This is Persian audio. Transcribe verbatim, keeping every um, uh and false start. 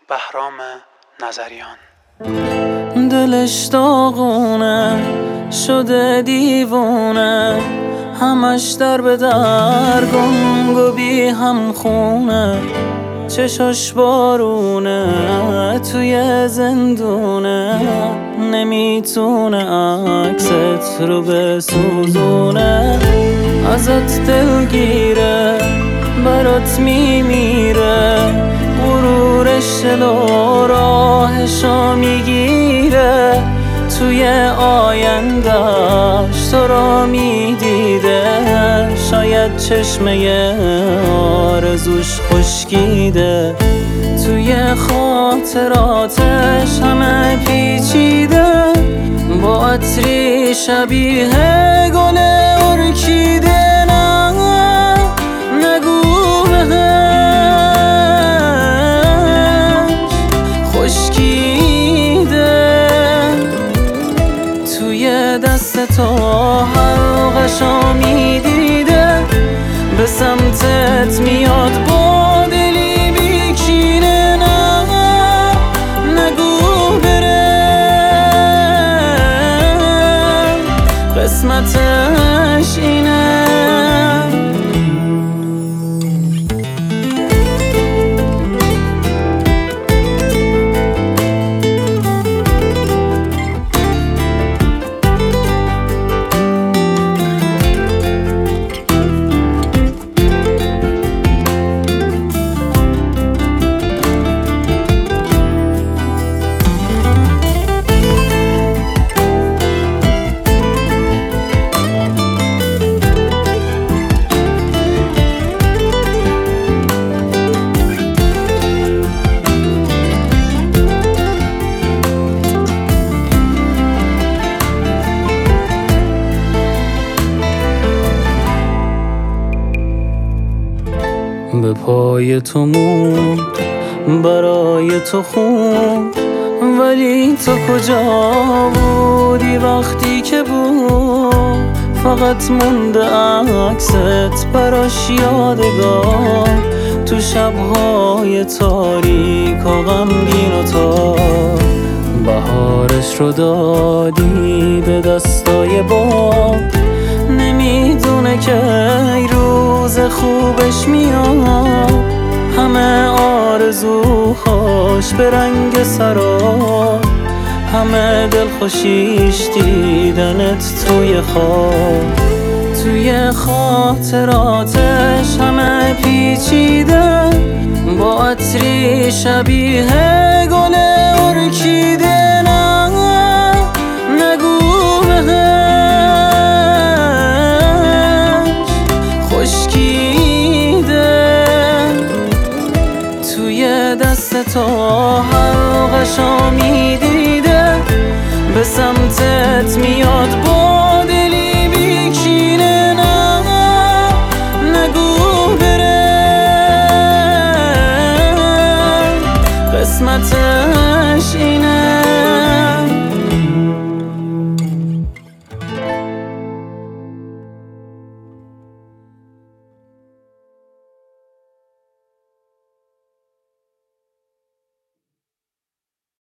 بهرام نظریان. دلش داغونه شده دیوونه، همش در به در گنگ و بی هم خونه، چشاش بارونه توی زندونه، نمیتونه عکست رو بسوزونه، ازت دلگیره برات میمیره، غرورش دلو راهشو میگیره، توی آیندهش تو را میدیده، شاید چشمه آرزوش خشکیده، توی خاطراتش همه پیچیده، با عطری شبیه گل ارکیده. نه نگو بهش خشکیده، توی دست تو حلقشو میدیده، به سمتت میاد با دلی بیکینه. نه نگو بره قسمتش اینه. به پای تو موند برای تو خون، ولی تو کجا بودی وقتی که بود؟ فقط مونده عکست براش یادگار، تو شبهای تاریک و غمگین و تار، بهارش رو دادی به دستای باد، نمیدونه که ای روز خوبش میاد، همه آرزوهاش به رنگ سراب، همه دلخوشیش دیدنت توی خواب، توی خاطراتش همه پیچیده، با عطری شبیه گل ارکیده. نه نگو بهش خشکیده، توی دست تو حلقشو میدیده، به سمتت میاد با